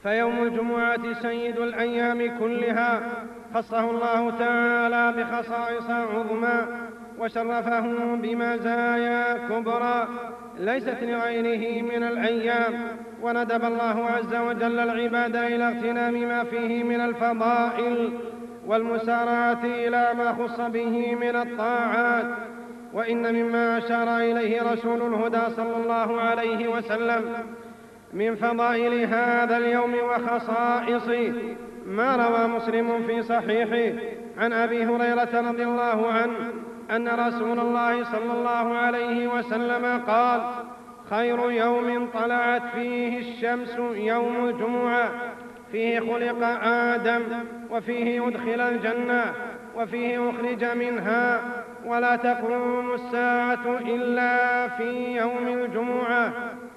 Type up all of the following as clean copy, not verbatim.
فيوم الجمعة سيد الأيام كلها، خصه الله تعالى بخصائص عظمى وشرفه بمزايا كبرى ليست لغيره من الأيام، وندب الله عز وجل العباد إلى اغتنام ما فيه من الفضائل والمسارعة إلى ما خص به من الطاعات. وإن مما أشار إليه رسول الهدى صلى الله عليه وسلم من فضائل هذا اليوم وخصائصه ما روى مسلم في صحيحه عن أبي هريرة رضي الله عنه أن رسول الله صلى الله عليه وسلم قال: خير يوم طلعت فيه الشمس يوم الجمعة، فيه خلق آدم، وفيه أدخل الجنة، وفيه أخرج منها، ولا تقوم الساعة إلا في يوم الجمعة.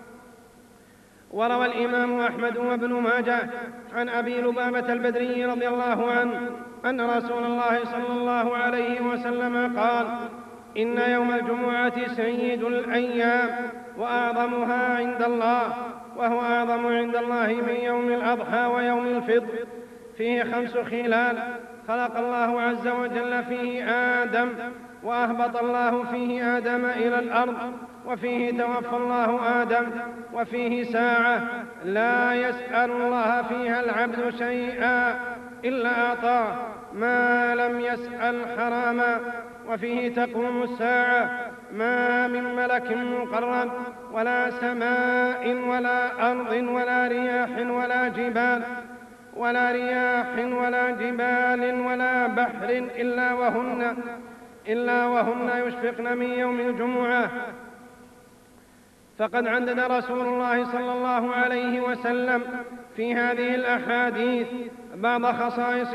وروى الإمام أحمد وابن ماجه عن أبي لبابة البدري رضي الله عنه أن رسول الله صلى الله عليه وسلم قال: إن يوم الجمعة سيد الأيام وأعظمها عند الله، وهو أعظم عند الله من يوم الأضحى ويوم الفطر، فيه 5 خلال: خلق الله عز وجل فيه آدم، وأهبط الله فيه آدم إلى الأرض، وفيه توفى الله آدم، وفيه ساعة لا يسأل الله فيها العبد شيئا إلا أعطاه ما لم يسأل حراما، وفيه تقوم الساعة ما من ملك مقرب ولا سماء ولا أرض ولا رياح ولا جبال ولا بحر إلا وهن يشفقن من يوم الجمعة. فقد عدد رسول الله صلى الله عليه وسلم في هذه الأحاديث بعض خصائص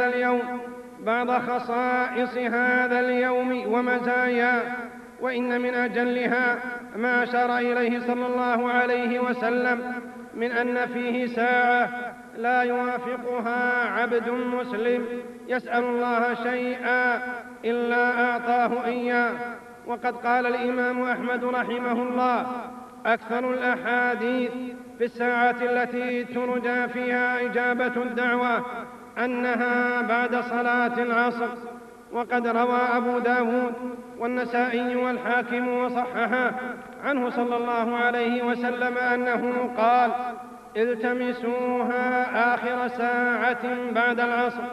هذا اليوم ومزاياه، وإن من أجلها ما أشار إليه صلى الله عليه وسلم من أن فيه ساعة لا يوافقها عبد مسلم يسأل الله شيئا إلا أعطاه إياه. وقد قال الإمام أحمد رحمه الله: أكثر الأحاديث في الساعة التي ترجى فيها إجابة الدعوة أنها بعد صلاة العصر. وقد روى أبو داود والنسائي والحاكم وصححه عنه صلى الله عليه وسلم أنه قال: التمسوها آخر ساعة بعد العصر.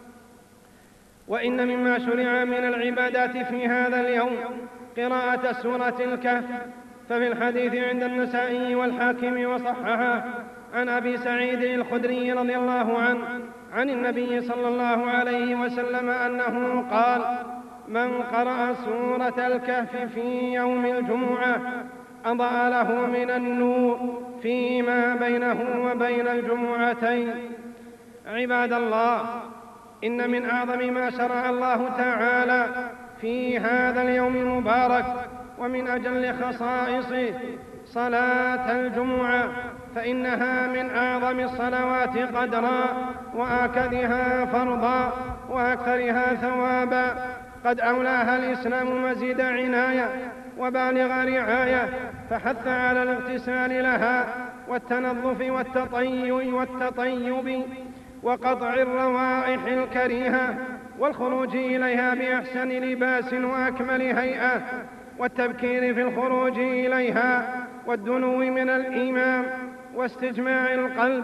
وإن مما شرع من العبادات في هذا اليوم قراءة سورة الكهف، ففي الحديث عند النسائي والحاكم وصححه عن أبي سعيد الخدري رضي الله عنه عن النبي صلى الله عليه وسلم أنه قال: من قرأ سورة الكهف في يوم الجمعة أضاء له من النور فيما بينه وبين الجمعتين. عباد الله، إن من أعظم ما شرع الله تعالى في هذا اليوم المبارك ومن أجل خصائصه صلاة الجمعة، فإنها من أعظم الصلوات قدرا وآكدها فرضا وأكثرها ثوابا. قد أولاها الإسلام مزيد عناية وبالغ رعاية، فحث على الاغتسال لها والتنظف والتطيب وقطع الروائح الكريهة والخروج إليها بأحسن لباس وأكمل هيئة، والتبكير في الخروج إليها والدنو من الإمام واستجماع القلب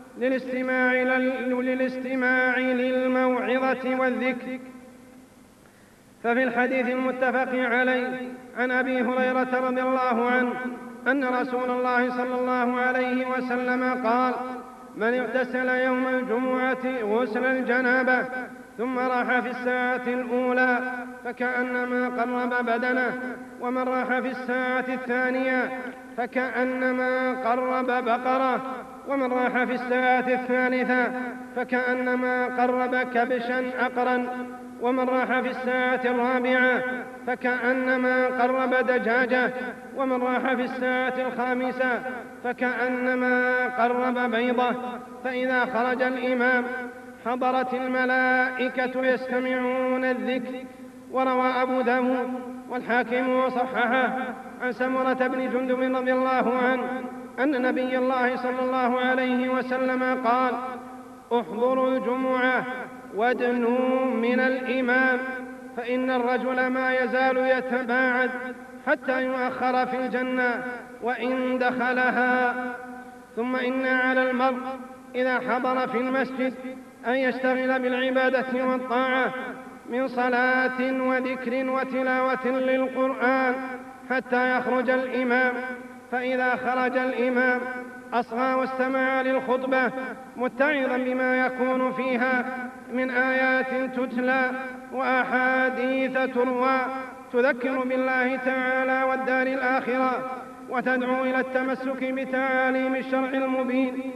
للاستماع للموعظة والذكر. ففي الحديث المتفق عليه عن أبي هريرة رضي الله عنه أن رسول الله صلى الله عليه وسلم قال: من اغتسل يوم الجمعة غسل الجنابة ثم راح في الساعة الأولى فكأنما قرب بدنه، ومن راح في الساعة الثانية فكأنما قرب بقرة، ومن راح في الساعة الثالثة فكأنما قرب كبشا أقرا، ومن راح في الساعة الرابعة فكأنما قرب دجاجة، ومن راح في الساعة الخامسة فكأنما قرب بيضة. فإذا خرج الإمام حضرت الملائكة يستمعون الذكر. وروى أبو داود والحاكم وصححه عن سمرة بن جندب رضي الله عنه أن نبي الله صلى الله عليه وسلم قال: احضروا الجمعة وادنوا من الإمام، فإن الرجل ما يزال يتباعد حتى يؤخر في الجنة وإن دخلها. ثم إن على المرء إذا حضر في المسجد أن يشتغل بالعبادة والطاعة من صلاة وذكر وتلاوة للقرآن حتى يخرج الإمام، فإذا خرج الإمام أصغى واستمع للخطبة متعظا بما يكون فيها من آيات تتلى وأحاديث تروى تذكر بالله تعالى والدار الآخرة وتدعو إلى التمسك بتعاليم الشرع المبين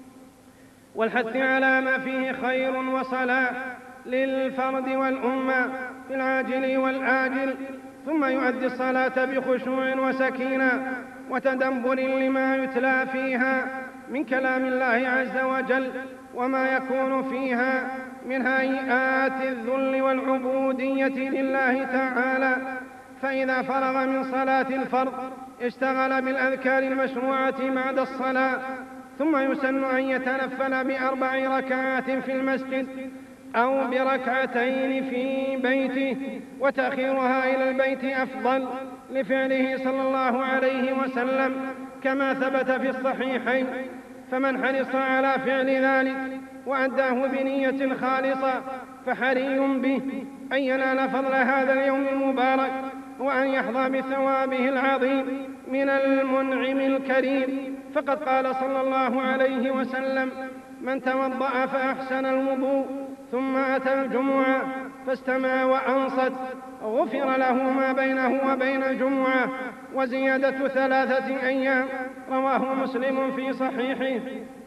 والحث على ما فيه خير وصلاح للفرد والأمة في العاجل والآجل، ثم يؤدي الصلاة بخشوع وسكينة وتدبر لما يتلى فيها من كلام الله عز وجل وما يكون فيها من هيئات الذل والعبودية لله تعالى. فإذا فرغ من صلاة الفرض اشتغل بالأذكار المشروعة بعد الصلاة، ثم يسن أن يتنفل ب4 ركعات في المسجد أو بركعتين في بيته، وتأخيرها إلى البيت أفضل لفعله صلى الله عليه وسلم كما ثبت في الصحيحين. فمن حرص على فعل ذلك وأداه بنية خالصة فحري به أن ينال فضل هذا اليوم المبارك وأن يحظى بثوابه العظيم من المنعم الكريم. فقد قال صلى الله عليه وسلم: من توضأ فأحسن الوضوء ثم أتى الجمعة فاستمع وأنصت غفر له ما بينه وبين الجمعة وزيادة 3 أيام. رواه مسلم في صحيحه.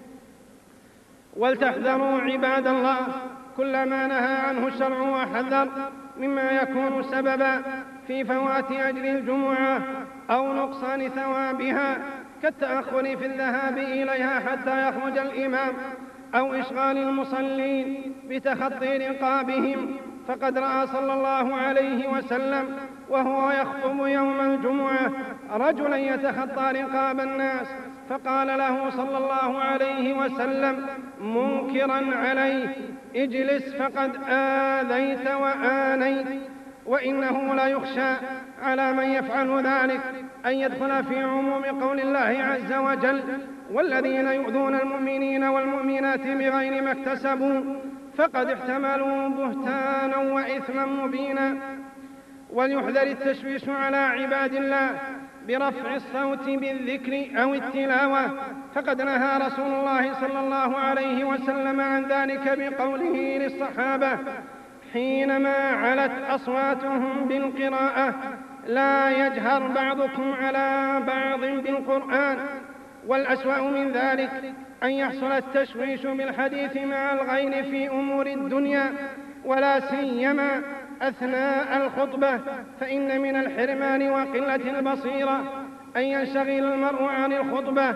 ولتحذروا عباد الله كل ما نهى عنه الشرع وحذر مما يكون سببا في فوات أجر الجمعة أو نقصان ثوابها، كالتأخر في الذهاب إليها حتى يخرج الإمام أو إشغال المصلين بتخطي رقابهم. فقد رأى صلى الله عليه وسلم وهو يخطب يوم الجمعة رجلا يتخطى رقاب الناس، فقال له صلى الله عليه وسلم منكرا عليه: اجلس فقد آذيت وآنيت. وإنه لا يخشى على من يفعل ذلك أن يدخل في عموم قول الله عز وجل: والذين يؤذون المؤمنين والمؤمنات بغير ما اكتسبوا فقد احتملوا بهتانا وإثما مبينا. وليحذر التشويش على عباد الله برفع الصوت بالذكر أو التلاوة، فقد نهى رسول الله صلى الله عليه وسلم عن ذلك بقوله للصحابة حينما علت أصواتهم بالقراءة: لا يجهر بعضكم على بعض بالقرآن. والأسوأ من ذلك أن يحصل التشويش بالحديث مع الغير في أمور الدنيا ولا سيما أثناء الخطبة، فإن من الحرمان وقلة البصيرة أن ينشغل المرء عن الخطبة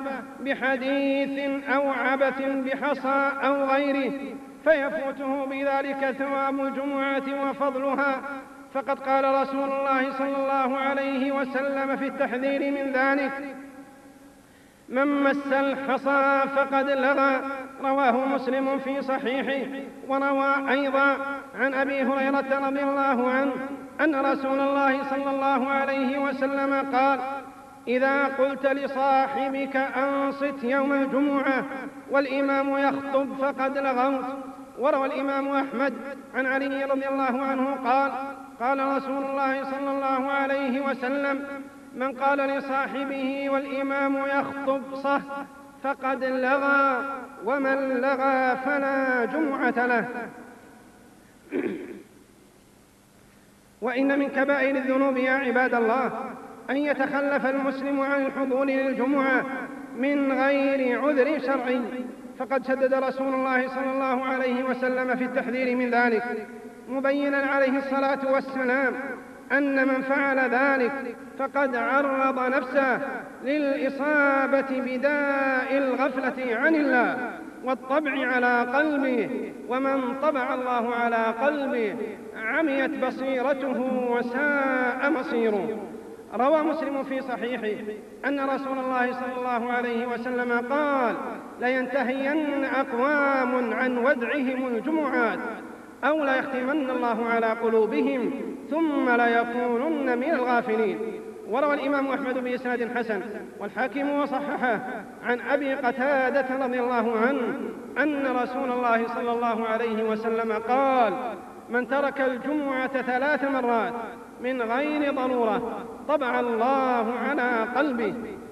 بحديث أو عبث بحصى أو غيره فيفوته بذلك ثواب الجمعة وفضلها. فقد قال رسول الله صلى الله عليه وسلم في التحذير من ذلك: من مس الحصى فقد لغى. رواه مسلم في صحيحه. وروى أيضا عن أبي هريرة رضي الله عنه أن رسول الله صلى الله عليه وسلم قال: إذا قلت لصاحبك أنصت يوم الجمعة والإمام يخطب فقد لغوت. وروى الإمام أحمد عن علي رضي الله عنه قال: قال رسول الله صلى الله عليه وسلم: من قال لصاحبه والإمام يخطب صح فقد لغى، ومن لغى فلا جمعة له. وإن من كبائر الذنوب يا عباد الله أن يتخلف المسلم عن الحضور للجمعة من غير عذر شرعي، فقد شدد رسول الله صلى الله عليه وسلم في التحذير من ذلك مبينا عليه الصلاة والسلام أن من فعل ذلك فقد عرض نفسه للإصابة بداء الغفلة عن الله والطبع على قلبه، ومن طبع الله على قلبه عميت بصيرته وساء مصيره. روى مسلم في صحيحه أن رسول الله صلى الله عليه وسلم قال: لينتهين أقوام عن ودعهم الجمعات أو ليختمن الله على قلوبهم ثم ليكونن من الغافلين. وروى الإمام أحمد بإسناد حسن والحاكم وصححه عن أبي قتادة رضي الله عنه أن رسول الله صلى الله عليه وسلم قال: من ترك الجمعة 3 مرات من غير ضرورة طبع الله على قلبه